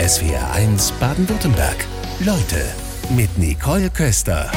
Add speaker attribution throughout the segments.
Speaker 1: SWR1 Baden-Württemberg. Leute mit Nicole Köster.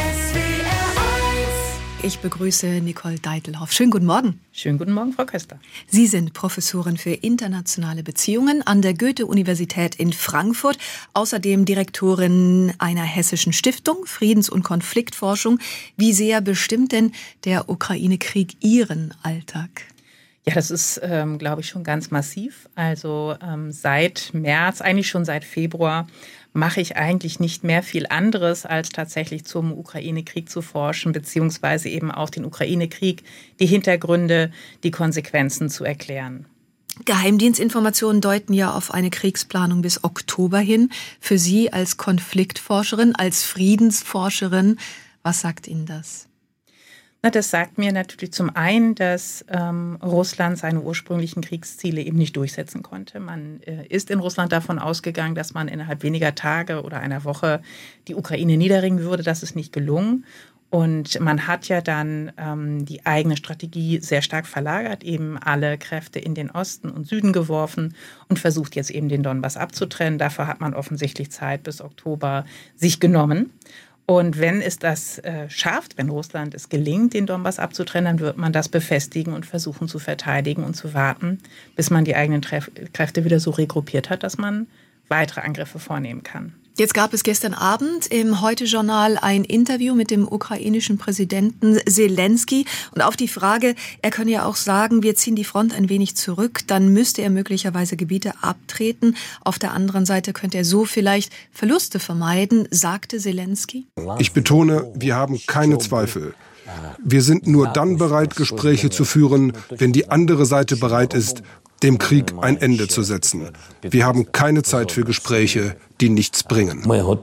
Speaker 2: Ich begrüße Nicole Deitelhoff. Schönen guten Morgen.
Speaker 3: Schönen guten Morgen, Frau Köster.
Speaker 2: Sie sind Professorin für internationale Beziehungen an der Goethe-Universität in Frankfurt, außerdem Direktorin einer hessischen Stiftung, Friedens- und Konfliktforschung. Wie sehr bestimmt denn der Ukraine-Krieg Ihren Alltag?
Speaker 3: Ja, das ist, glaube ich, schon ganz massiv. Also seit März, eigentlich schon seit Februar, mache ich eigentlich nicht mehr viel anderes, als tatsächlich zum Ukraine-Krieg zu forschen, beziehungsweise eben auch den Ukraine-Krieg, die Hintergründe, die Konsequenzen zu erklären.
Speaker 2: Geheimdienstinformationen deuten ja auf eine Kriegsplanung bis Oktober hin. Für Sie als Konfliktforscherin, als Friedensforscherin, was sagt Ihnen das?
Speaker 3: Das sagt mir natürlich zum einen, dass Russland seine ursprünglichen Kriegsziele eben nicht durchsetzen konnte. Man ist in Russland davon ausgegangen, dass man innerhalb weniger Tage oder einer Woche die Ukraine niederringen würde. Das ist nicht gelungen. Und man hat ja dann die eigene Strategie sehr stark verlagert, eben alle Kräfte in den Osten und Süden geworfen und versucht jetzt eben den Donbass abzutrennen. Dafür hat man offensichtlich Zeit bis Oktober sich genommen. Und wenn es das schafft, wenn Russland es gelingt, den Donbass abzutrennen, dann wird man das befestigen und versuchen zu verteidigen und zu warten, bis man die eigenen Kräfte wieder so regruppiert hat, dass man weitere Angriffe vornehmen kann.
Speaker 2: Jetzt gab es gestern Abend im Heute-Journal ein Interview mit dem ukrainischen Präsidenten Selenskyj. Und auf die Frage, er könne ja auch sagen, wir ziehen die Front ein wenig zurück, dann müsste er möglicherweise Gebiete abtreten. Auf der anderen Seite könnte er so vielleicht Verluste vermeiden, sagte Selenskyj.
Speaker 4: Ich betone, wir haben keine Zweifel. Wir sind nur dann bereit, Gespräche zu führen, wenn die andere Seite bereit ist, dem Krieg ein Ende zu setzen. Wir haben keine Zeit für Gespräche, die nichts bringen.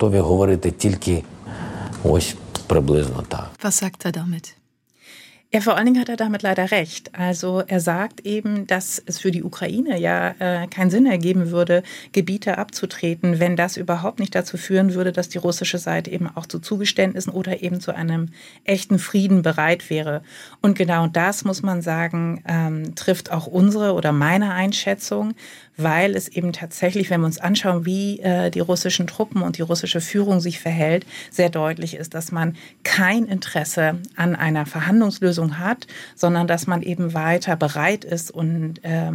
Speaker 2: Was sagt er damit?
Speaker 3: Ja, vor allen Dingen hat er damit leider recht. Also er sagt eben, dass es für die Ukraine ja keinen Sinn ergeben würde, Gebiete abzutreten, wenn das überhaupt nicht dazu führen würde, dass die russische Seite eben auch zu Zugeständnissen oder eben zu einem echten Frieden bereit wäre. Und genau das, muss man sagen, trifft auch unsere oder meine Einschätzung, weil es eben tatsächlich, wenn wir uns anschauen, wie die russischen Truppen und die russische Führung sich verhält, sehr deutlich ist, dass man kein Interesse an einer Verhandlungslösung hat, sondern dass man eben weiter bereit ist und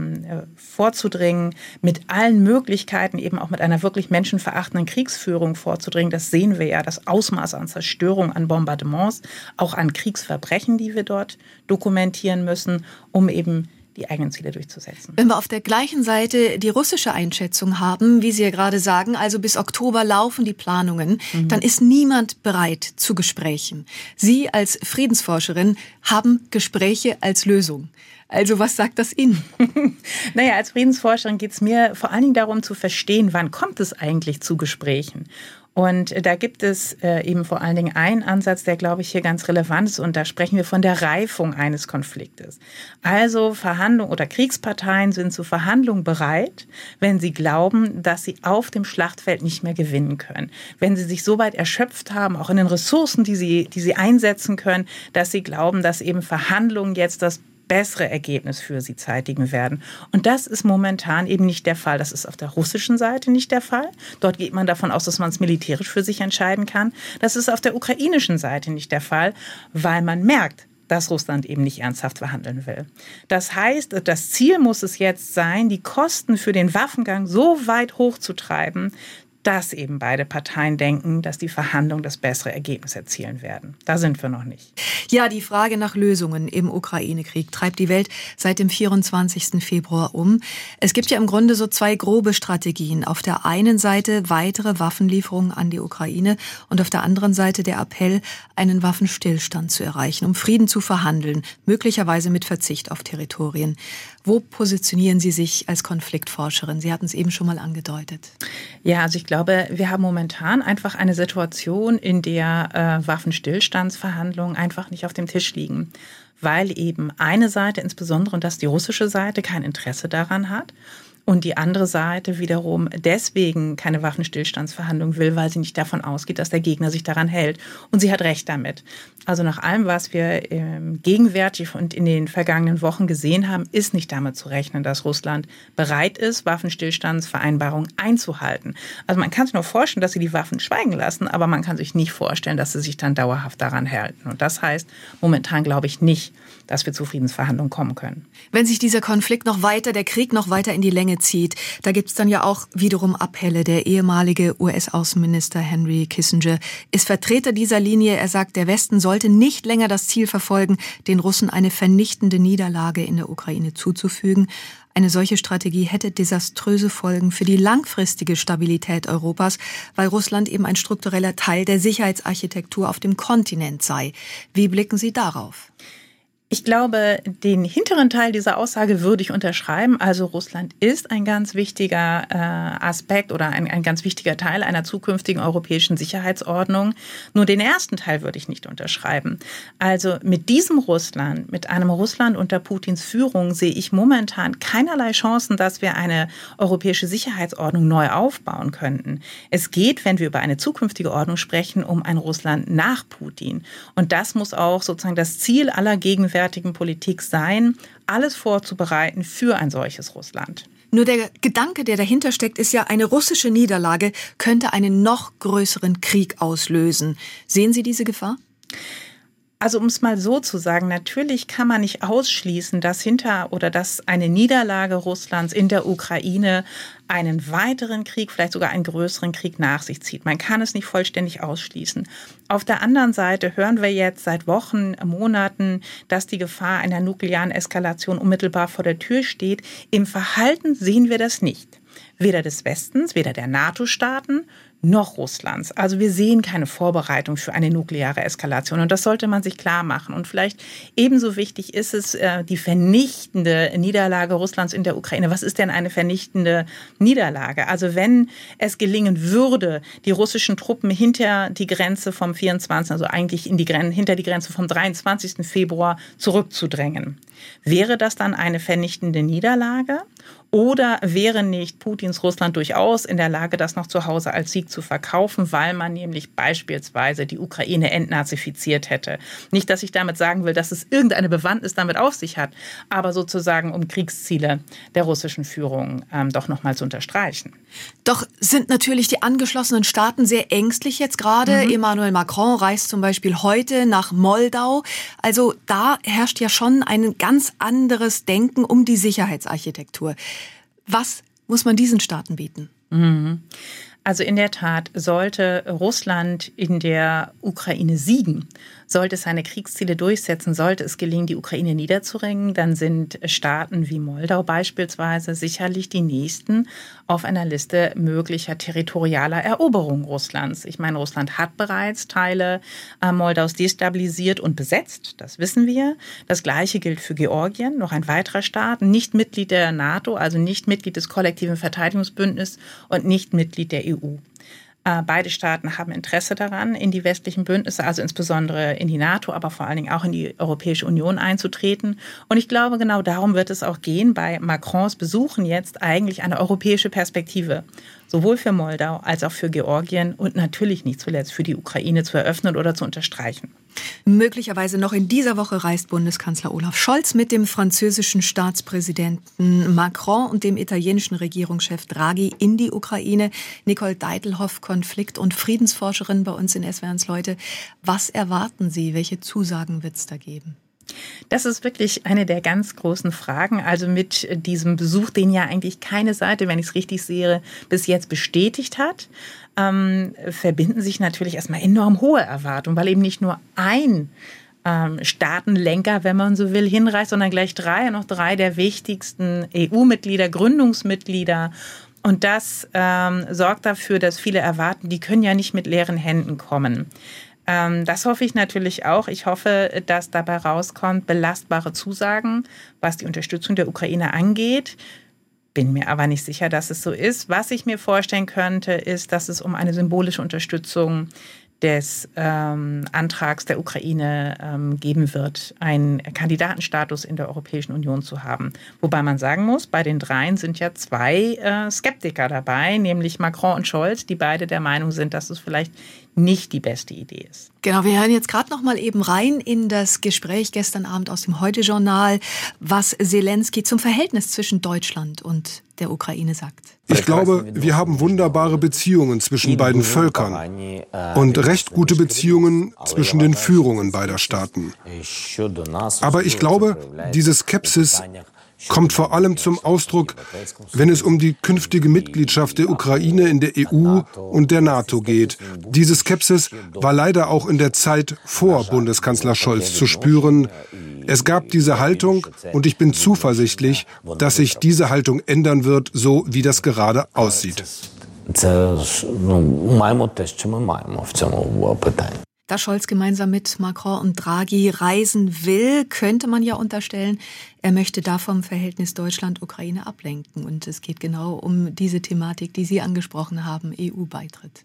Speaker 3: vorzudringen, mit allen Möglichkeiten, eben auch mit einer wirklich menschenverachtenden Kriegsführung vorzudringen. Das sehen wir ja, das Ausmaß an Zerstörung, an Bombardements, auch an Kriegsverbrechen, die wir dort dokumentieren müssen, um eben die eigenen Ziele durchzusetzen.
Speaker 2: Wenn wir auf der gleichen Seite die russische Einschätzung haben, wie Sie ja gerade sagen, also bis Oktober laufen die Planungen, dann ist niemand bereit zu Gesprächen. Sie als Friedensforscherin haben Gespräche als Lösung. Also was sagt das Ihnen?
Speaker 3: Naja, als Friedensforscherin geht es mir vor allen Dingen darum zu verstehen, wann kommt es eigentlich zu Gesprächen? Und da gibt es eben vor allen Dingen einen Ansatz, der, glaube ich, hier ganz relevant ist. Und da sprechen wir von der Reifung eines Konfliktes. Also Verhandlungen oder Kriegsparteien sind zu Verhandlungen bereit, wenn sie glauben, dass sie auf dem Schlachtfeld nicht mehr gewinnen können. Wenn sie sich so weit erschöpft haben, auch in den Ressourcen, die sie einsetzen können, dass sie glauben, dass eben Verhandlungen jetzt das bessere Ergebnis für sie zeitigen werden. Und das ist momentan eben nicht der Fall. Das ist auf der russischen Seite nicht der Fall. Dort geht man davon aus, dass man es militärisch für sich entscheiden kann. Das ist auf der ukrainischen Seite nicht der Fall, weil man merkt, dass Russland eben nicht ernsthaft verhandeln will. Das heißt, das Ziel muss es jetzt sein, die Kosten für den Waffengang so weit hochzutreiben, dass eben beide Parteien denken, dass die Verhandlungen das bessere Ergebnis erzielen werden. Da sind wir noch nicht.
Speaker 2: Ja, die Frage nach Lösungen im Ukraine-Krieg treibt die Welt seit dem 24. Februar um. Es gibt ja im Grunde so zwei grobe Strategien. Auf der einen Seite weitere Waffenlieferungen an die Ukraine und auf der anderen Seite der Appell, einen Waffenstillstand zu erreichen, um Frieden zu verhandeln, möglicherweise mit Verzicht auf Territorien. Wo positionieren Sie sich als Konfliktforscherin? Sie hatten es eben schon mal angedeutet.
Speaker 3: Ja, also ich glaube, wir haben momentan einfach eine Situation, in der Waffenstillstandsverhandlungen einfach nicht auf dem Tisch liegen, weil eben eine Seite, insbesondere und das die russische Seite, kein Interesse daran hat und die andere Seite wiederum deswegen keine Waffenstillstandsverhandlung will, weil sie nicht davon ausgeht, dass der Gegner sich daran hält. Und sie hat recht damit. Also nach allem, was wir gegenwärtig und in den vergangenen Wochen gesehen haben, ist nicht damit zu rechnen, dass Russland bereit ist, Waffenstillstandsvereinbarungen einzuhalten. Also man kann sich nur vorstellen, dass sie die Waffen schweigen lassen, aber man kann sich nicht vorstellen, dass sie sich dann dauerhaft daran halten. Und das heißt, momentan glaube ich nicht, dass wir zu Friedensverhandlungen kommen können.
Speaker 2: Wenn sich dieser Konflikt noch weiter, der Krieg noch weiter in die Länge zieht, da gibt es dann ja auch wiederum Appelle. Der ehemalige US-Außenminister Henry Kissinger ist Vertreter dieser Linie. Er sagt, der Westen sollte nicht länger das Ziel verfolgen, den Russen eine vernichtende Niederlage in der Ukraine zuzufügen. Eine solche Strategie hätte desaströse Folgen für die langfristige Stabilität Europas, weil Russland eben ein struktureller Teil der Sicherheitsarchitektur auf dem Kontinent sei. Wie blicken Sie darauf?
Speaker 3: Ich glaube, den hinteren Teil dieser Aussage würde ich unterschreiben. Also Russland ist ein ganz wichtiger Aspekt oder ein ganz wichtiger Teil einer zukünftigen europäischen Sicherheitsordnung. Nur den ersten Teil würde ich nicht unterschreiben. Also mit diesem Russland, mit einem Russland unter Putins Führung sehe ich momentan keinerlei Chancen, dass wir eine europäische Sicherheitsordnung neu aufbauen könnten. Es geht, wenn wir über eine zukünftige Ordnung sprechen, um ein Russland nach Putin. Und das muss auch sozusagen das Ziel aller gegenwärtigen Politik sein, alles vorzubereiten für ein solches Russland.
Speaker 2: Nur der Gedanke, der dahinter steckt, ist ja, eine russische Niederlage könnte einen noch größeren Krieg auslösen. Sehen Sie diese Gefahr?
Speaker 3: Also um es mal so zu sagen, natürlich kann man nicht ausschließen, dass dass eine Niederlage Russlands in der Ukraine einen weiteren Krieg, vielleicht sogar einen größeren Krieg nach sich zieht. Man kann es nicht vollständig ausschließen. Auf der anderen Seite hören wir jetzt seit Wochen, Monaten, dass die Gefahr einer nuklearen Eskalation unmittelbar vor der Tür steht. Im Verhalten sehen wir das nicht. Weder des Westens, weder der NATO-Staaten, noch Russlands. Also wir sehen keine Vorbereitung für eine nukleare Eskalation und das sollte man sich klar machen. Und vielleicht ebenso wichtig ist es, die vernichtende Niederlage Russlands in der Ukraine. Was ist denn eine vernichtende Niederlage? Also wenn es gelingen würde, die russischen Truppen hinter die Grenze vom 24., also eigentlich hinter die Grenze vom 23. Februar zurückzudrängen, wäre das dann eine vernichtende Niederlage? Oder wäre nicht Putins Russland durchaus in der Lage, das noch zu Hause als Sieg zu verkaufen, weil man nämlich beispielsweise die Ukraine entnazifiziert hätte? Nicht, dass ich damit sagen will, dass es irgendeine Bewandtnis damit auf sich hat, aber sozusagen um Kriegsziele der russischen Führung doch nochmal zu unterstreichen.
Speaker 2: Doch sind natürlich die angeschlossenen Staaten sehr ängstlich jetzt gerade. Emmanuel Macron reist zum Beispiel heute nach Moldau. Also da herrscht ja schon ein ganz anderes Denken um die Sicherheitsarchitektur. Was muss man diesen Staaten bieten?
Speaker 3: Also in der Tat, sollte Russland in der Ukraine siegen, sollte es seine Kriegsziele durchsetzen, sollte es gelingen, die Ukraine niederzuringen, dann sind Staaten wie Moldau beispielsweise sicherlich die nächsten auf einer Liste möglicher territorialer Eroberungen Russlands. Ich meine, Russland hat bereits Teile Moldaus destabilisiert und besetzt, das wissen wir. Das Gleiche gilt für Georgien, noch ein weiterer Staat, nicht Mitglied der NATO, also nicht Mitglied des kollektiven Verteidigungsbündnisses und nicht Mitglied der EU. Beide Staaten haben Interesse daran, in die westlichen Bündnisse, also insbesondere in die NATO, aber vor allen Dingen auch in die Europäische Union einzutreten. Und ich glaube, genau darum wird es auch gehen, bei Macrons Besuchen jetzt eigentlich eine europäische Perspektive, sowohl für Moldau als auch für Georgien und natürlich nicht zuletzt für die Ukraine zu eröffnen oder zu unterstreichen.
Speaker 2: Möglicherweise noch in dieser Woche reist Bundeskanzler Olaf Scholz mit dem französischen Staatspräsidenten Macron und dem italienischen Regierungschef Draghi in die Ukraine. Nicole Deitelhoff, Konflikt- und Friedensforscherin bei uns in SWR1 Leute. Was erwarten Sie? Welche Zusagen wird es da geben?
Speaker 3: Das ist wirklich eine der ganz großen Fragen. Also mit diesem Besuch, den ja eigentlich keine Seite, wenn ich es richtig sehe, bis jetzt bestätigt hat, verbinden sich natürlich erstmal enorm hohe Erwartungen, weil eben nicht nur ein Staatenlenker, wenn man so will, hinreist, sondern gleich noch drei der wichtigsten EU-Mitglieder, Gründungsmitglieder. Und das sorgt dafür, dass viele erwarten, die können ja nicht mit leeren Händen kommen. Das hoffe ich natürlich auch. Ich hoffe, dass dabei rauskommt, belastbare Zusagen, was die Unterstützung der Ukraine angeht. Bin mir aber nicht sicher, dass es so ist. Was ich mir vorstellen könnte, ist, dass es um eine symbolische Unterstützung des Antrags der Ukraine geben wird, einen Kandidatenstatus in der Europäischen Union zu haben. Wobei man sagen muss, bei den dreien sind ja zwei Skeptiker dabei, nämlich Macron und Scholz, die beide der Meinung sind, dass es vielleicht nicht die beste Idee ist.
Speaker 2: Genau, wir hören jetzt gerade noch mal eben rein in das Gespräch gestern Abend aus dem Heute-Journal, was Zelensky zum Verhältnis zwischen Deutschland und der Ukraine sagt.
Speaker 4: Ich glaube, wir haben wunderbare Beziehungen zwischen beiden Völkern und recht gute Beziehungen zwischen den Führungen beider Staaten. Aber ich glaube, diese Skepsis kommt vor allem zum Ausdruck, wenn es um die künftige Mitgliedschaft der Ukraine in der EU und der NATO geht. Diese Skepsis war leider auch in der Zeit vor Bundeskanzler Scholz zu spüren. Es gab diese Haltung und ich bin zuversichtlich, dass sich diese Haltung ändern wird, so wie das gerade aussieht.
Speaker 2: Da Scholz gemeinsam mit Macron und Draghi reisen will, könnte man ja unterstellen, er möchte da vom Verhältnis Deutschland-Ukraine ablenken. Und es geht genau um diese Thematik, die Sie angesprochen haben, EU-Beitritt.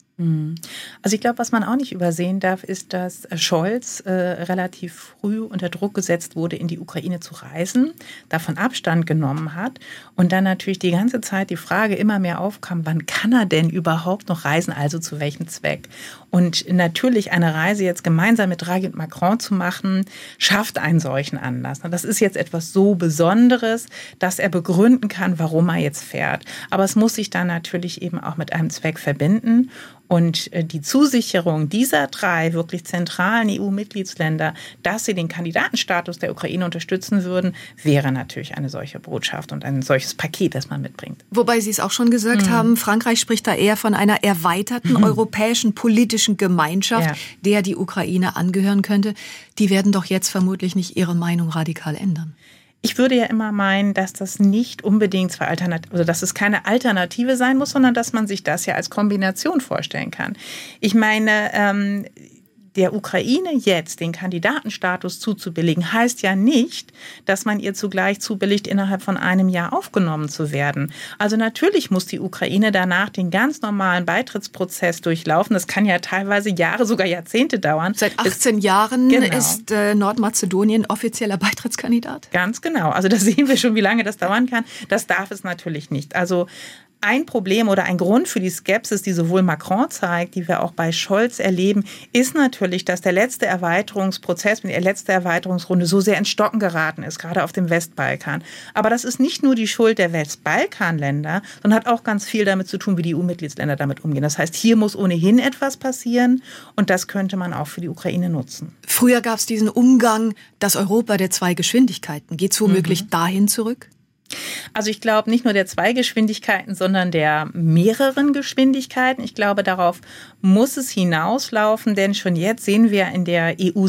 Speaker 3: Also ich glaube, was man auch nicht übersehen darf, ist, dass Scholz relativ früh unter Druck gesetzt wurde, in die Ukraine zu reisen, davon Abstand genommen hat und dann natürlich die ganze Zeit die Frage immer mehr aufkam, wann kann er denn überhaupt noch reisen, also zu welchem Zweck? Und natürlich eine Reise jetzt gemeinsam mit Draghi und Macron zu machen, schafft einen solchen Anlass. Das ist jetzt etwas so Besonderes, dass er begründen kann, warum er jetzt fährt. Aber es muss sich dann natürlich eben auch mit einem Zweck verbinden. Und die Zusicherung dieser drei wirklich zentralen EU-Mitgliedsländer, dass sie den Kandidatenstatus der Ukraine unterstützen würden, wäre natürlich eine solche Botschaft und ein solches Paket, das man mitbringt.
Speaker 2: Wobei Sie es auch schon gesagt haben, Frankreich spricht da eher von einer erweiterten europäischen politischen Gemeinschaft, der die Ukraine angehören könnte. Die werden doch jetzt vermutlich nicht ihre Meinung radikal ändern.
Speaker 3: Ich würde ja immer meinen, dass das nicht unbedingt dass es keine Alternative sein muss, sondern dass man sich das ja als Kombination vorstellen kann. Ich meine, der Ukraine jetzt den Kandidatenstatus zuzubilligen, heißt ja nicht, dass man ihr zugleich zubilligt, innerhalb von einem Jahr aufgenommen zu werden. Also natürlich muss die Ukraine danach den ganz normalen Beitrittsprozess durchlaufen. Das kann ja teilweise Jahre, sogar Jahrzehnte dauern.
Speaker 2: Seit 18 Jahren ist Nordmazedonien offizieller Beitrittskandidat?
Speaker 3: Ganz genau. Also da sehen wir schon, wie lange das dauern kann. Das darf es natürlich nicht. Also ein Problem oder ein Grund für die Skepsis, die sowohl Macron zeigt, die wir auch bei Scholz erleben, ist natürlich, dass der letzte Erweiterungsprozess mit der letzten Erweiterungsrunde so sehr ins Stocken geraten ist, gerade auf dem Westbalkan. Aber das ist nicht nur die Schuld der Westbalkanländer, sondern hat auch ganz viel damit zu tun, wie die EU-Mitgliedsländer damit umgehen. Das heißt, hier muss ohnehin etwas passieren und das könnte man auch für die Ukraine nutzen.
Speaker 2: Früher gab es diesen Umgang, das Europa der zwei Geschwindigkeiten. Geht es womöglich dahin zurück?
Speaker 3: Also ich glaube nicht nur der zwei Geschwindigkeiten, sondern der mehreren Geschwindigkeiten. Ich glaube, darauf muss es hinauslaufen, denn schon jetzt sehen wir in der EU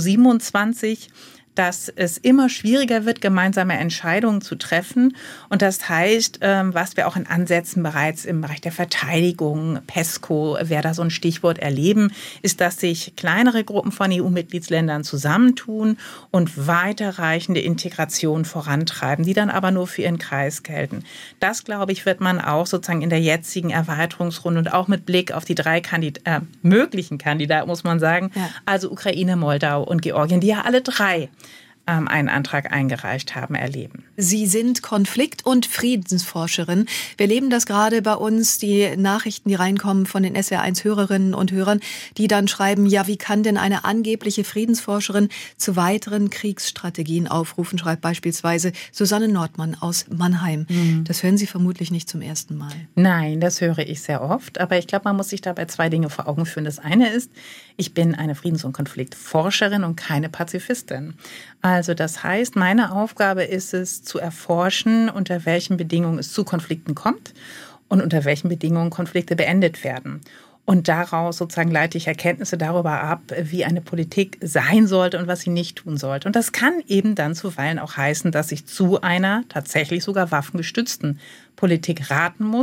Speaker 3: 27, dass es immer schwieriger wird, gemeinsame Entscheidungen zu treffen. Und das heißt, was wir auch in Ansätzen bereits im Bereich der Verteidigung, PESCO, wäre da so ein Stichwort, erleben, ist, dass sich kleinere Gruppen von EU-Mitgliedsländern zusammentun und weiterreichende Integration vorantreiben, die dann aber nur für ihren Kreis gelten. Das, glaube ich, wird man auch sozusagen in der jetzigen Erweiterungsrunde und auch mit Blick auf die drei möglichen Kandidaten, muss man sagen, also Ukraine, Moldau und Georgien, die ja alle drei einen Antrag eingereicht haben, erleben.
Speaker 2: Sie sind Konflikt- und Friedensforscherin. Wir erleben das gerade bei uns, die Nachrichten, die reinkommen von den SWR1-Hörerinnen und Hörern, die dann schreiben, ja, wie kann denn eine angebliche Friedensforscherin zu weiteren Kriegsstrategien aufrufen, schreibt beispielsweise Susanne Nordmann aus Mannheim. Das hören Sie vermutlich nicht zum ersten Mal.
Speaker 3: Nein, das höre ich sehr oft, aber ich glaube, man muss sich dabei zwei Dinge vor Augen führen. Das eine ist, ich bin eine Friedens- und Konfliktforscherin und keine Pazifistin. Also das heißt, meine Aufgabe ist es, zu erforschen, unter welchen Bedingungen es zu Konflikten kommt und unter welchen Bedingungen Konflikte beendet werden. Und daraus sozusagen leite ich Erkenntnisse darüber ab, wie eine Politik sein sollte und was sie nicht tun sollte. Und das kann eben dann zuweilen auch heißen, dass ich zu einer tatsächlich sogar waffengestützten Politik raten muss,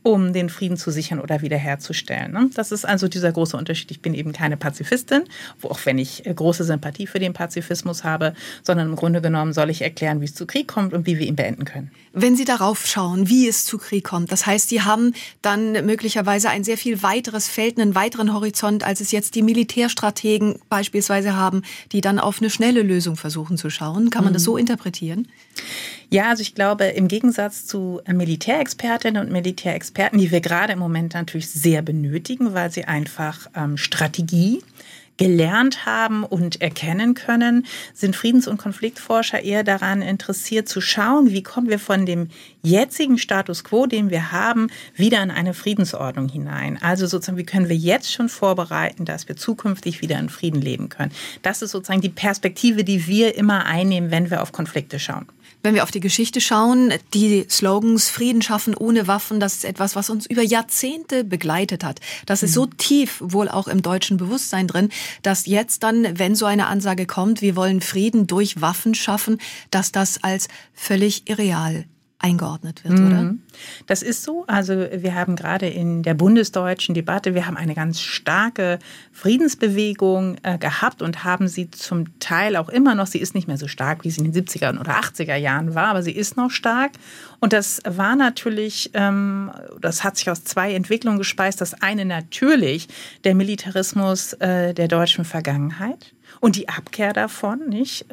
Speaker 3: um den Frieden zu sichern oder wiederherzustellen. Das ist also dieser große Unterschied. Ich bin eben keine Pazifistin, auch wenn ich große Sympathie für den Pazifismus habe, sondern im Grunde genommen soll ich erklären, wie es zu Krieg kommt und wie wir ihn beenden können.
Speaker 2: Wenn Sie darauf schauen, wie es zu Krieg kommt, das heißt, Sie haben dann möglicherweise ein sehr viel weiteres Feld, einen weiteren Horizont, als es jetzt die Militärstrategen beispielsweise haben, die dann auf eine schnelle Lösung versuchen zu schauen. Kann man das so interpretieren?
Speaker 3: Ja, also ich glaube, im Gegensatz zu Militärexpertinnen und Militärexperten, die wir gerade im Moment natürlich sehr benötigen, weil sie einfach Strategie gelernt haben und erkennen können, sind Friedens- und Konfliktforscher eher daran interessiert zu schauen, wie kommen wir von dem jetzigen Status quo, den wir haben, wieder in eine Friedensordnung hinein. Also sozusagen, wie können wir jetzt schon vorbereiten, dass wir zukünftig wieder in Frieden leben können. Das ist sozusagen die Perspektive, die wir immer einnehmen, wenn wir auf Konflikte schauen.
Speaker 2: Wenn wir auf die Geschichte schauen, die Slogans Frieden schaffen ohne Waffen, das ist etwas, was uns über Jahrzehnte begleitet hat. Das ist so tief wohl auch im deutschen Bewusstsein drin, dass jetzt dann, wenn so eine Ansage kommt, wir wollen Frieden durch Waffen schaffen, dass das als völlig irreal eingeordnet wird, oder?
Speaker 3: Das ist so. Also wir haben gerade in der bundesdeutschen Debatte, wir haben eine ganz starke Friedensbewegung gehabt und haben sie zum Teil auch immer noch. Sie ist nicht mehr so stark, wie sie in den 70er oder 80er Jahren war, aber sie ist noch stark. Und das war natürlich, das hat sich aus zwei Entwicklungen gespeist. Das eine natürlich der Militarismus der deutschen Vergangenheit und die Abkehr davon, nicht?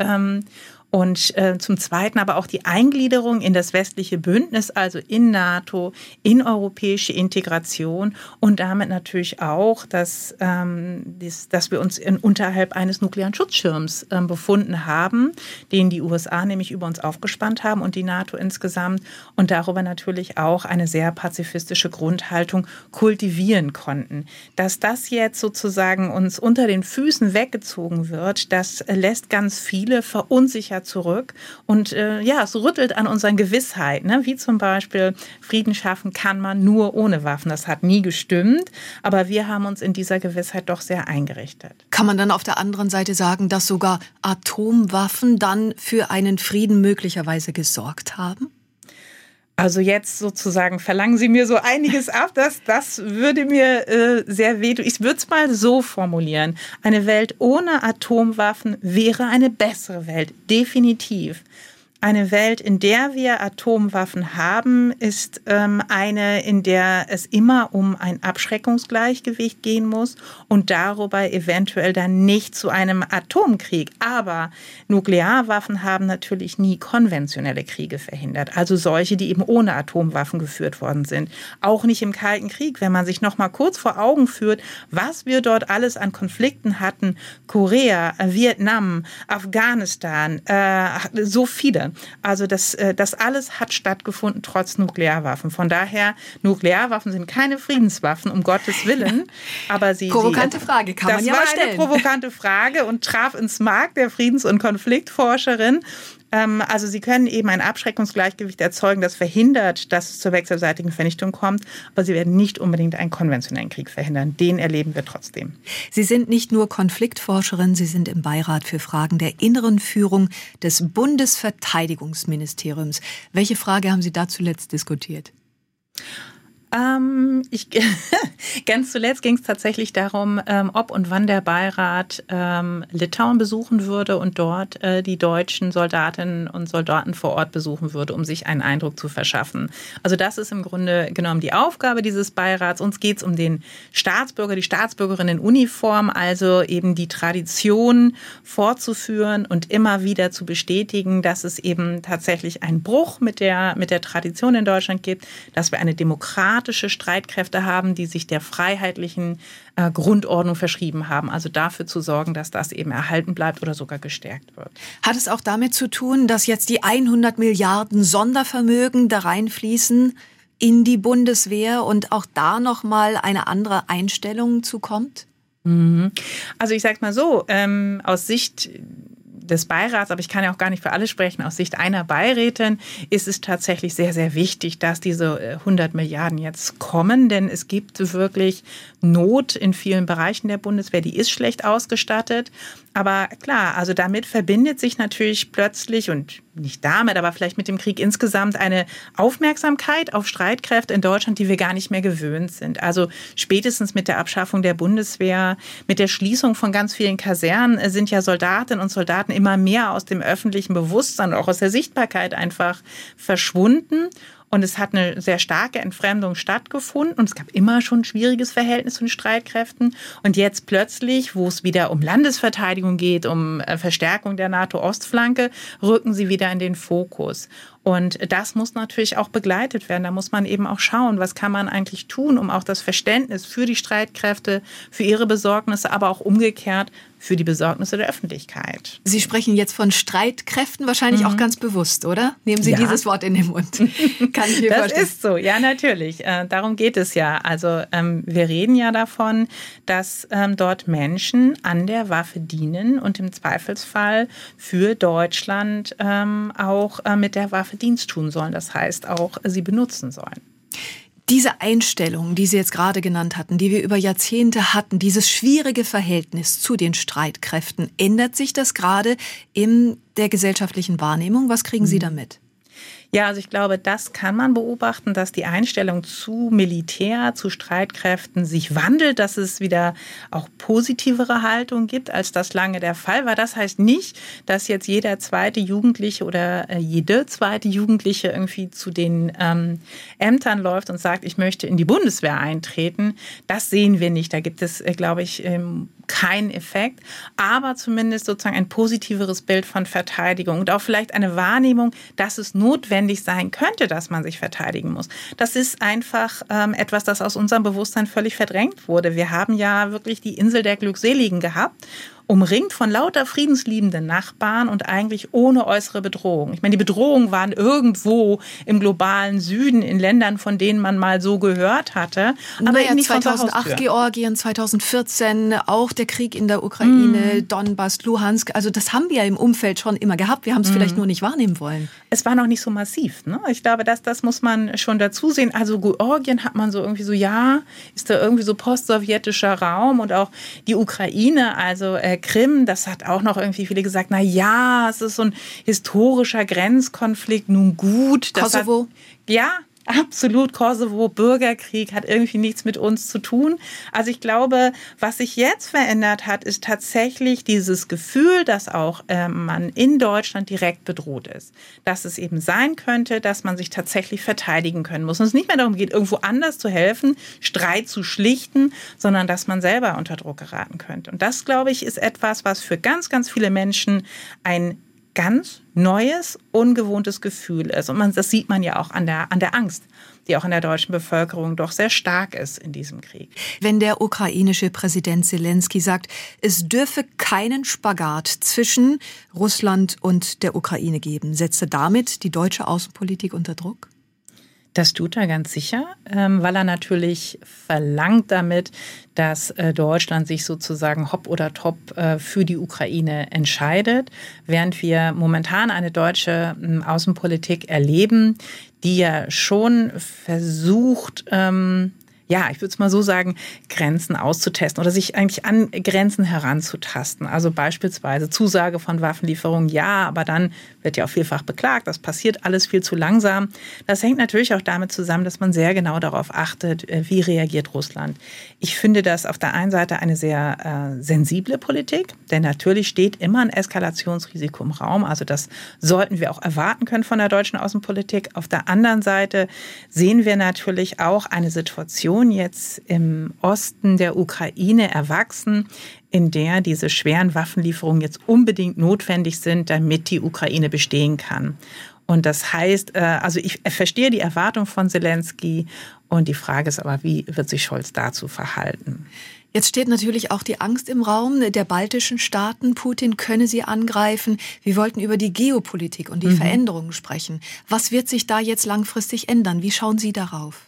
Speaker 3: Und zum Zweiten aber auch die Eingliederung in das westliche Bündnis, also in NATO, in europäische Integration und damit natürlich auch, dass wir uns unterhalb eines nuklearen Schutzschirms befunden haben, den die USA nämlich über uns aufgespannt haben und die NATO insgesamt und darüber natürlich auch eine sehr pazifistische Grundhaltung kultivieren konnten. Dass das jetzt sozusagen uns unter den Füßen weggezogen wird, das lässt ganz viele verunsichert zurück und es rüttelt an unseren Gewissheiten, ne? Wie zum Beispiel Frieden schaffen kann man nur ohne Waffen. Das hat nie gestimmt, aber wir haben uns in dieser Gewissheit doch sehr eingerichtet.
Speaker 2: Kann man dann auf der anderen Seite sagen, dass sogar Atomwaffen dann für einen Frieden möglicherweise gesorgt haben?
Speaker 3: Also jetzt sozusagen verlangen Sie mir so einiges ab, das würde mir sehr wehtun. Ich würde es mal so formulieren. Eine Welt ohne Atomwaffen wäre eine bessere Welt, definitiv. Eine Welt, in der wir Atomwaffen haben, ist eine, in der es immer um ein Abschreckungsgleichgewicht gehen muss und darüber eventuell dann nicht zu einem Atomkrieg. Aber Nuklearwaffen haben natürlich nie konventionelle Kriege verhindert, also solche, die eben ohne Atomwaffen geführt worden sind. Auch nicht im Kalten Krieg, wenn man sich noch mal kurz vor Augen führt, was wir dort alles an Konflikten hatten. Korea, Vietnam, Afghanistan, so viele. Also das alles hat stattgefunden trotz Nuklearwaffen. Von daher, Nuklearwaffen sind keine Friedenswaffen, um Gottes Willen. Aber
Speaker 2: provokante Frage, kann man ja mal stellen.
Speaker 3: Das war eine provokante Frage und traf ins Mark der Friedens- und Konfliktforscherin. Also sie können eben ein Abschreckungsgleichgewicht erzeugen, das verhindert, dass es zur wechselseitigen Vernichtung kommt, aber sie werden nicht unbedingt einen konventionellen Krieg verhindern. Den erleben wir trotzdem.
Speaker 2: Sie sind nicht nur Konfliktforscherin, Sie sind im Beirat für Fragen der inneren Führung des Bundesverteidigungsministeriums. Welche Frage haben Sie da zuletzt diskutiert?
Speaker 3: Ganz zuletzt ging es tatsächlich darum, ob und wann der Beirat Litauen besuchen würde und dort die deutschen Soldatinnen und Soldaten vor Ort besuchen würde, um sich einen Eindruck zu verschaffen. Also das ist im Grunde genommen die Aufgabe dieses Beirats. Uns geht es um den Staatsbürger, die Staatsbürgerin in Uniform, also eben die Tradition fortzuführen und immer wieder zu bestätigen, dass es eben tatsächlich einen Bruch mit der Tradition in Deutschland gibt, dass wir eine demokratische Streitkräfte haben, die sich der freiheitlichen Grundordnung verschrieben haben. Also dafür zu sorgen, dass das eben erhalten bleibt oder sogar gestärkt wird.
Speaker 2: Hat es auch damit zu tun, dass jetzt die 100 Milliarden Sondervermögen da reinfließen in die Bundeswehr und auch da nochmal eine andere Einstellung zukommt?
Speaker 3: Also ich sage mal so, aus Sicht des Beirats, aber ich kann ja auch gar nicht für alle sprechen, aus Sicht einer Beirätin ist es tatsächlich sehr, sehr wichtig, dass diese 100 Milliarden jetzt kommen, denn es gibt wirklich Not in vielen Bereichen der Bundeswehr, die ist schlecht ausgestattet. Aber klar, also damit verbindet sich natürlich plötzlich, und nicht damit, aber vielleicht mit dem Krieg insgesamt eine Aufmerksamkeit auf Streitkräfte in Deutschland, die wir gar nicht mehr gewöhnt sind. Also spätestens mit der Abschaffung der Bundeswehr, mit der Schließung von ganz vielen Kasernen sind ja Soldatinnen und Soldaten immer mehr aus dem öffentlichen Bewusstsein und auch aus der Sichtbarkeit einfach verschwunden. Und es hat eine sehr starke Entfremdung stattgefunden. Und es gab immer schon ein schwieriges Verhältnis zu den Streitkräften. Und jetzt plötzlich, wo es wieder um Landesverteidigung geht, um Verstärkung der NATO-Ostflanke, rücken sie wieder in den Fokus. Und das muss natürlich auch begleitet werden. Da muss man eben auch schauen, was kann man eigentlich tun, um auch das Verständnis für die Streitkräfte, für ihre Besorgnisse, aber auch umgekehrt für die Besorgnisse der Öffentlichkeit.
Speaker 2: Sie sprechen jetzt von Streitkräften wahrscheinlich auch ganz bewusst, oder? Nehmen Sie dieses Wort in den Mund. Kann ich mir vorstellen.
Speaker 3: Das ist so, ja, natürlich. Darum geht es ja. Also wir reden ja davon, dass dort Menschen an der Waffe dienen und im Zweifelsfall für Deutschland auch mit der Waffe Dienst tun sollen. Das heißt auch, sie benutzen sollen.
Speaker 2: Diese Einstellung, die Sie jetzt gerade genannt hatten, die wir über Jahrzehnte hatten, dieses schwierige Verhältnis zu den Streitkräften, ändert sich das gerade in der gesellschaftlichen Wahrnehmung? Was kriegen Sie damit?
Speaker 3: Ja, also ich glaube, das kann man beobachten, dass die Einstellung zu Militär, zu Streitkräften sich wandelt, dass es wieder auch positivere Haltung gibt, als das lange der Fall war. Das heißt nicht, dass jetzt jeder zweite Jugendliche oder jede zweite Jugendliche irgendwie zu den Ämtern läuft und sagt, ich möchte in die Bundeswehr eintreten. Das sehen wir nicht. Da gibt es, glaube ich, keinen Effekt, aber zumindest sozusagen ein positiveres Bild von Verteidigung und auch vielleicht eine Wahrnehmung, dass es notwendig sein könnte, dass man sich verteidigen muss. Das ist einfach etwas, das aus unserem Bewusstsein völlig verdrängt wurde. Wir haben ja wirklich die Insel der Glückseligen gehabt, umringt von lauter friedensliebenden Nachbarn und eigentlich ohne äußere Bedrohung. Ich meine, die Bedrohungen waren irgendwo im globalen Süden, in Ländern, von denen man mal so gehört hatte. Aber
Speaker 2: nicht 2008 Georgien, 2014 auch der Krieg in der Ukraine, Donbass, Luhansk. Also das haben wir ja im Umfeld schon immer gehabt. Wir haben es vielleicht nur nicht wahrnehmen wollen.
Speaker 3: Es war noch nicht so massiv. Ne? Ich glaube, das muss man schon dazu sehen. Also Georgien hat man so irgendwie so, ja, ist da irgendwie so postsowjetischer Raum und auch die Ukraine, also Krim, das hat auch noch irgendwie viele gesagt, na ja, es ist so ein historischer Grenzkonflikt, nun gut.
Speaker 2: Kosovo?
Speaker 3: Ja, absolut. Kosovo, Bürgerkrieg hat irgendwie nichts mit uns zu tun. Also ich glaube, was sich jetzt verändert hat, ist tatsächlich dieses Gefühl, dass auch man in Deutschland direkt bedroht ist. Dass es eben sein könnte, dass man sich tatsächlich verteidigen können muss. Und es nicht mehr darum geht, irgendwo anders zu helfen, Streit zu schlichten, sondern dass man selber unter Druck geraten könnte. Und das, glaube ich, ist etwas, was für ganz, ganz viele Menschen ein ganz neues, ungewohntes Gefühl ist. Und das sieht man ja auch an der Angst, die auch in der deutschen Bevölkerung doch sehr stark ist in diesem Krieg.
Speaker 2: Wenn der ukrainische Präsident Zelensky sagt, es dürfe keinen Spagat zwischen Russland und der Ukraine geben, setzt er damit die deutsche Außenpolitik unter Druck?
Speaker 3: Das tut er ganz sicher, weil er natürlich verlangt damit, dass Deutschland sich sozusagen hopp oder top für die Ukraine entscheidet, während wir momentan eine deutsche Außenpolitik erleben, die ja schon versucht, ich würde es mal so sagen, Grenzen auszutesten oder sich eigentlich an Grenzen heranzutasten. Also beispielsweise Zusage von Waffenlieferungen, ja, aber dann wird ja auch vielfach beklagt, das passiert alles viel zu langsam. Das hängt natürlich auch damit zusammen, dass man sehr genau darauf achtet, wie reagiert Russland. Ich finde das auf der einen Seite eine sehr sensible Politik, denn natürlich steht immer ein Eskalationsrisiko im Raum. Also das sollten wir auch erwarten können von der deutschen Außenpolitik. Auf der anderen Seite sehen wir natürlich auch eine Situation jetzt im Osten der Ukraine erwachsen, in der diese schweren Waffenlieferungen jetzt unbedingt notwendig sind, damit die Ukraine bestehen kann. Und das heißt, also ich verstehe die Erwartung von Zelensky und die Frage ist aber, wie wird sich Scholz dazu verhalten?
Speaker 2: Jetzt steht natürlich auch die Angst im Raum der baltischen Staaten. Putin könne sie angreifen. Wir wollten über die Geopolitik und die Veränderungen sprechen. Was wird sich da jetzt langfristig ändern? Wie schauen Sie darauf?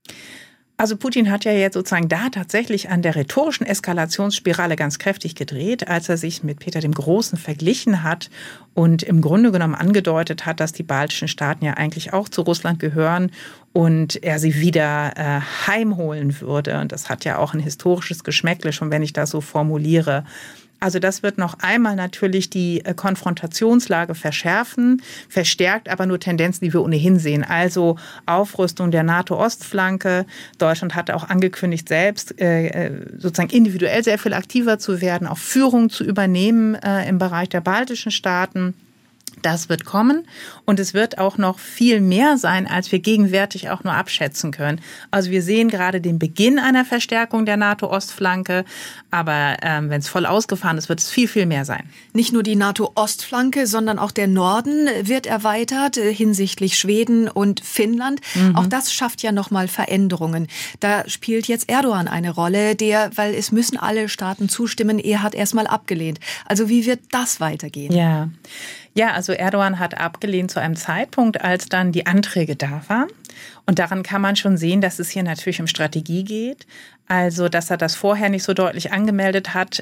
Speaker 3: Also Putin hat ja jetzt sozusagen da tatsächlich an der rhetorischen Eskalationsspirale ganz kräftig gedreht, als er sich mit Peter dem Großen verglichen hat und im Grunde genommen angedeutet hat, dass die baltischen Staaten ja eigentlich auch zu Russland gehören und er sie wieder heimholen würde. Und das hat ja auch ein historisches Geschmäckle, schon wenn ich das so formuliere. Also das wird noch einmal natürlich die Konfrontationslage verschärfen, verstärkt aber nur Tendenzen, die wir ohnehin sehen. Also Aufrüstung der NATO-Ostflanke. Deutschland hatte auch angekündigt, selbst sozusagen individuell sehr viel aktiver zu werden, auch Führung zu übernehmen im Bereich der baltischen Staaten. Das wird kommen und es wird auch noch viel mehr sein, als wir gegenwärtig auch nur abschätzen können. Also wir sehen gerade den Beginn einer Verstärkung der NATO-Ostflanke, aber wenn es voll ausgefahren ist, wird es viel, viel mehr sein.
Speaker 2: Nicht nur die NATO-Ostflanke, sondern auch der Norden wird erweitert hinsichtlich Schweden und Finnland. Auch das schafft ja nochmal Veränderungen. Da spielt jetzt Erdogan eine Rolle, weil es müssen alle Staaten zustimmen. Er hat erstmal abgelehnt. Also wie wird das weitergehen?
Speaker 3: Ja, also Erdogan hat abgelehnt zu einem Zeitpunkt, als dann die Anträge da waren. Und daran kann man schon sehen, dass es hier natürlich um Strategie geht. Also, dass er das vorher nicht so deutlich angemeldet hat,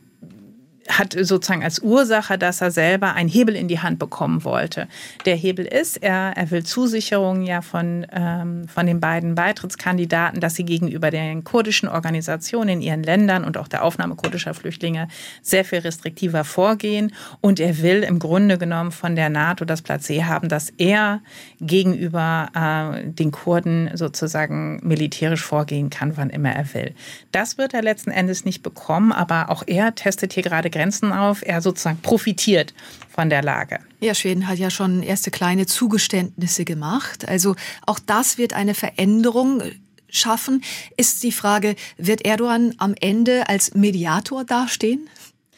Speaker 3: hat sozusagen als Ursache, dass er selber einen Hebel in die Hand bekommen wollte. Der Hebel ist, er will Zusicherungen ja von den beiden Beitrittskandidaten, dass sie gegenüber den kurdischen Organisationen in ihren Ländern und auch der Aufnahme kurdischer Flüchtlinge sehr viel restriktiver vorgehen. Und er will im Grunde genommen von der NATO das Plädoyer haben, dass er gegenüber den Kurden sozusagen militärisch vorgehen kann, wann immer er will. Das wird er letzten Endes nicht bekommen, aber auch er testet hier gerade Grenzen auf. Er sozusagen profitiert von der Lage.
Speaker 2: Ja, Schweden hat ja schon erste kleine Zugeständnisse gemacht. Also auch das wird eine Veränderung schaffen. Ist die Frage, wird Erdogan am Ende als Mediator dastehen?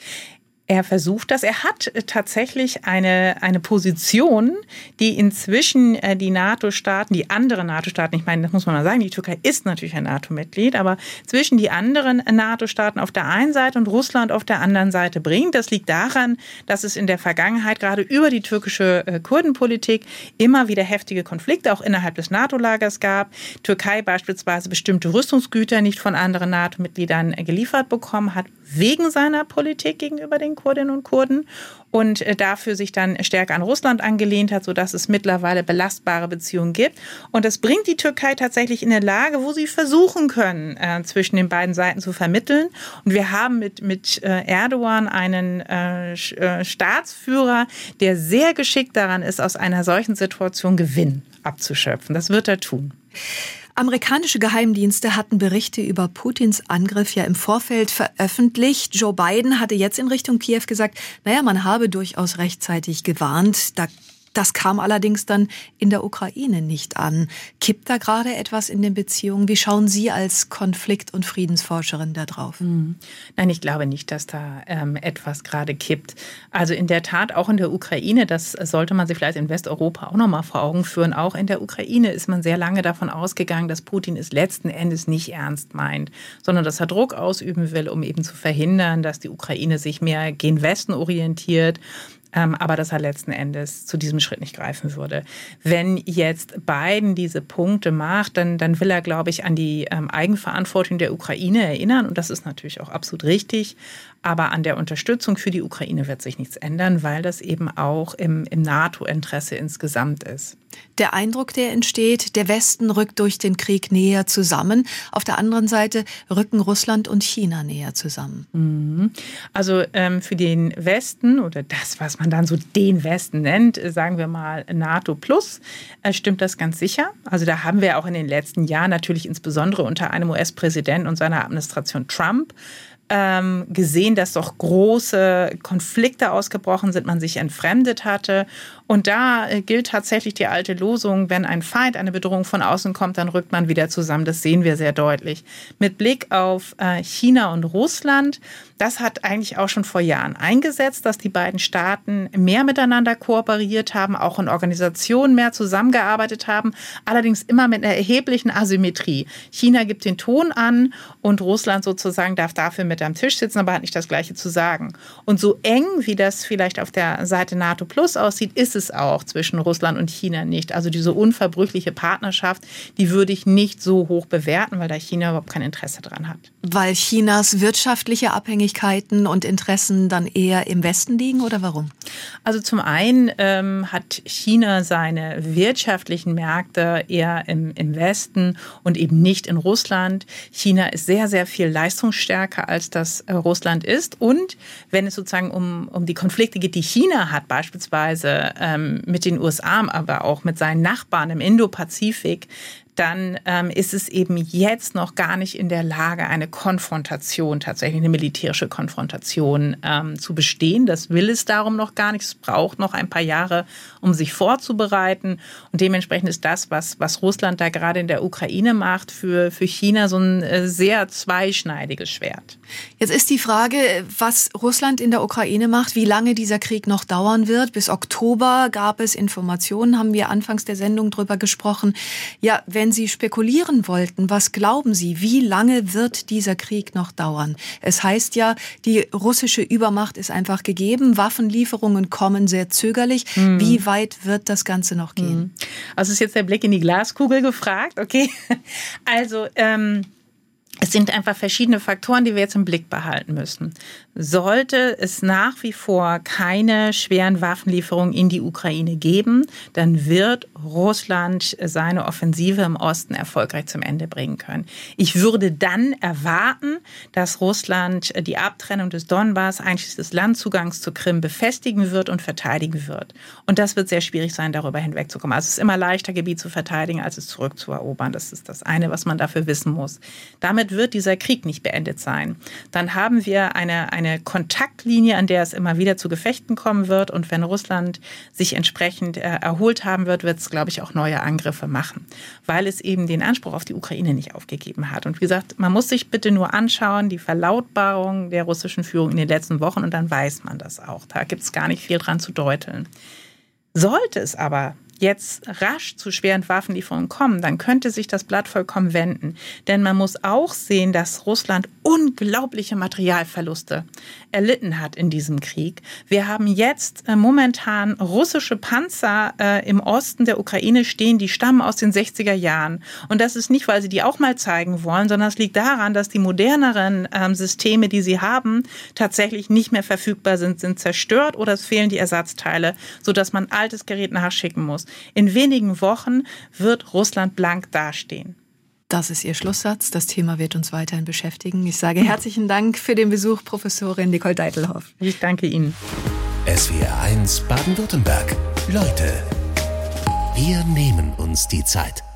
Speaker 3: Er versucht das. Er hat tatsächlich eine Position, die inzwischen die NATO-Staaten, die anderen NATO-Staaten, ich meine, das muss man mal sagen, die Türkei ist natürlich ein NATO-Mitglied, aber zwischen die anderen NATO-Staaten auf der einen Seite und Russland auf der anderen Seite bringt. Das liegt daran, dass es in der Vergangenheit gerade über die türkische Kurdenpolitik immer wieder heftige Konflikte auch innerhalb des NATO-Lagers gab. Türkei beispielsweise bestimmte Rüstungsgüter nicht von anderen NATO-Mitgliedern geliefert bekommen hat, wegen seiner Politik gegenüber den Kurdinnen und Kurden und dafür sich dann stärker an Russland angelehnt hat, sodass es mittlerweile belastbare Beziehungen gibt. Und das bringt die Türkei tatsächlich in eine Lage, wo sie versuchen können, zwischen den beiden Seiten zu vermitteln. Und wir haben mit Erdogan einen Staatsführer, der sehr geschickt daran ist, aus einer solchen Situation Gewinn abzuschöpfen. Das wird er tun.
Speaker 2: Amerikanische Geheimdienste hatten Berichte über Putins Angriff ja im Vorfeld veröffentlicht. Joe Biden hatte jetzt in Richtung Kiew gesagt, man habe durchaus rechtzeitig gewarnt. Das kam allerdings dann in der Ukraine nicht an. Kippt da gerade etwas in den Beziehungen? Wie schauen Sie als Konflikt- und Friedensforscherin da drauf?
Speaker 3: Nein, ich glaube nicht, dass da etwas gerade kippt. Also in der Tat auch in der Ukraine, das sollte man sich vielleicht in Westeuropa auch noch mal vor Augen führen, auch in der Ukraine ist man sehr lange davon ausgegangen, dass Putin es letzten Endes nicht ernst meint, sondern dass er Druck ausüben will, um eben zu verhindern, dass die Ukraine sich mehr gen Westen orientiert. Aber dass er letzten Endes zu diesem Schritt nicht greifen würde. Wenn jetzt Biden diese Punkte macht, dann will er, glaube ich, an die Eigenverantwortung der Ukraine erinnern. Und das ist natürlich auch absolut richtig. Aber an der Unterstützung für die Ukraine wird sich nichts ändern, weil das eben auch im NATO-Interesse insgesamt ist.
Speaker 2: Der Eindruck, der entsteht, der Westen rückt durch den Krieg näher zusammen. Auf der anderen Seite rücken Russland und China näher zusammen.
Speaker 3: Also für den Westen oder das, was man dann so den Westen nennt, sagen wir mal NATO plus, stimmt das ganz sicher. Also da haben wir auch in den letzten Jahren natürlich insbesondere unter einem US-Präsidenten und seiner Administration Trump gesehen, dass doch große Konflikte ausgebrochen sind, man sich entfremdet hatte. Und da gilt tatsächlich die alte Losung, wenn ein Feind, eine Bedrohung von außen kommt, dann rückt man wieder zusammen. Das sehen wir sehr deutlich. Mit Blick auf China und Russland, das hat eigentlich auch schon vor Jahren eingesetzt, dass die beiden Staaten mehr miteinander kooperiert haben, auch in Organisationen mehr zusammengearbeitet haben, allerdings immer mit einer erheblichen Asymmetrie. China gibt den Ton an und Russland sozusagen darf dafür mit am Tisch sitzen, aber hat nicht das Gleiche zu sagen. Und so eng, wie das vielleicht auf der Seite NATO Plus aussieht, ist es auch zwischen Russland und China nicht. Also diese unverbrüchliche Partnerschaft, die würde ich nicht so hoch bewerten, weil da China überhaupt kein Interesse dran hat.
Speaker 2: Weil Chinas wirtschaftliche Abhängigkeiten und Interessen dann eher im Westen liegen oder warum?
Speaker 3: Also zum einen hat China seine wirtschaftlichen Märkte eher im Westen und eben nicht in Russland. China ist sehr, sehr viel leistungsstärker, als das Russland ist. Und wenn es sozusagen um die Konflikte geht, die China hat, beispielsweise mit den USA, aber auch mit seinen Nachbarn im Indopazifik, dann ist es eben jetzt noch gar nicht in der Lage, eine Konfrontation, tatsächlich eine militärische Konfrontation zu bestehen. Das will es darum noch gar nicht. Es braucht noch ein paar Jahre, um sich vorzubereiten. Und dementsprechend ist das, was Russland da gerade in der Ukraine macht, für China so ein sehr zweischneidiges Schwert.
Speaker 2: Jetzt ist die Frage, was Russland in der Ukraine macht, wie lange dieser Krieg noch dauern wird. Bis Oktober gab es Informationen, haben wir anfangs der Sendung drüber gesprochen. Ja, wenn Sie spekulieren wollten, was glauben Sie, wie lange wird dieser Krieg noch dauern? Es heißt ja, die russische Übermacht ist einfach gegeben, Waffenlieferungen kommen sehr zögerlich. Wie weit wird das Ganze noch gehen?
Speaker 3: Also ist jetzt der Blick in die Glaskugel gefragt, okay? Also es sind einfach verschiedene Faktoren, die wir jetzt im Blick behalten müssen. Sollte es nach wie vor keine schweren Waffenlieferungen in die Ukraine geben, dann wird Russland seine Offensive im Osten erfolgreich zum Ende bringen können. Ich würde dann erwarten, dass Russland die Abtrennung des Donbass, einschließlich des Landzugangs zur Krim, befestigen wird und verteidigen wird. Und das wird sehr schwierig sein, darüber hinwegzukommen. Also es ist immer leichter, Gebiet zu verteidigen, als es zurückzuerobern. Das ist das eine, was man dafür wissen muss. Damit wird dieser Krieg nicht beendet sein. Dann haben wir eine Kontaktlinie, an der es immer wieder zu Gefechten kommen wird. Und wenn Russland sich entsprechend erholt haben wird, wird es, glaube ich, auch neue Angriffe machen, weil es eben den Anspruch auf die Ukraine nicht aufgegeben hat. Und wie gesagt, man muss sich bitte nur anschauen, die Verlautbarung der russischen Führung in den letzten Wochen, und dann weiß man das auch. Da gibt es gar nicht viel dran zu deuteln. Sollte es aber jetzt rasch zu schweren Waffenlieferungen kommen, dann könnte sich das Blatt vollkommen wenden. Denn man muss auch sehen, dass Russland unglaubliche Materialverluste erlitten hat in diesem Krieg. Wir haben jetzt momentan russische Panzer im Osten der Ukraine stehen, die stammen aus den 60er Jahren. Und das ist nicht, weil sie die auch mal zeigen wollen, sondern es liegt daran, dass die moderneren Systeme, die sie haben, tatsächlich nicht mehr verfügbar sind zerstört oder es fehlen die Ersatzteile, sodass man altes Gerät nachschicken muss. In wenigen Wochen wird Russland blank dastehen.
Speaker 2: Das ist Ihr Schlusssatz. Das Thema wird uns weiterhin beschäftigen. Ich sage herzlichen Dank für den Besuch, Professorin Nicole Deitelhoff.
Speaker 3: Ich danke Ihnen.
Speaker 1: SWR 1 Baden-Württemberg. Leute, wir nehmen uns die Zeit.